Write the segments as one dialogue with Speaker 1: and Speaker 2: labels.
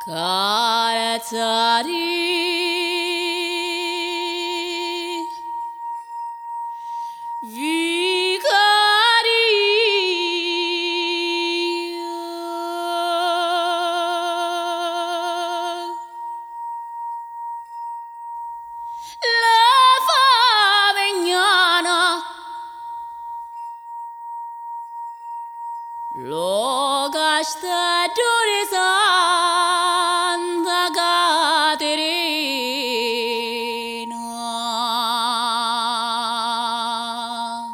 Speaker 1: Carezzari vicaria la favegnana lo castadore Santa Caterina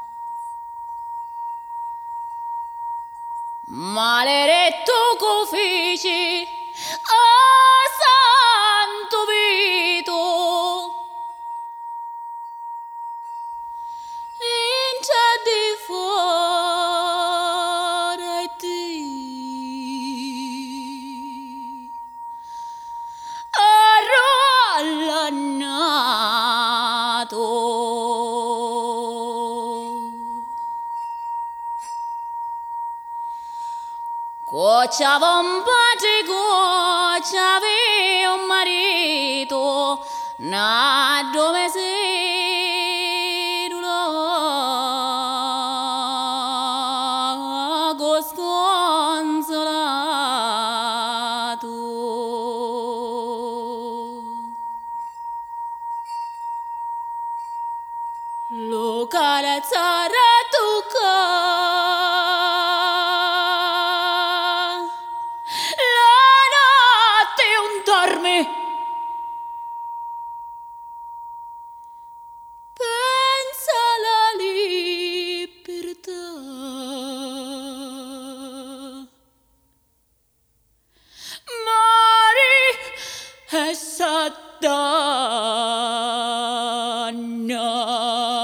Speaker 1: maledetto cofici a Santo Vito lincia di fuori di arrollanato C'aveva un padre, c'aveva un marito, na dove sei luogo sconsolato. Lo carezzare tocca pensa alla libertà, mori e s'addanna.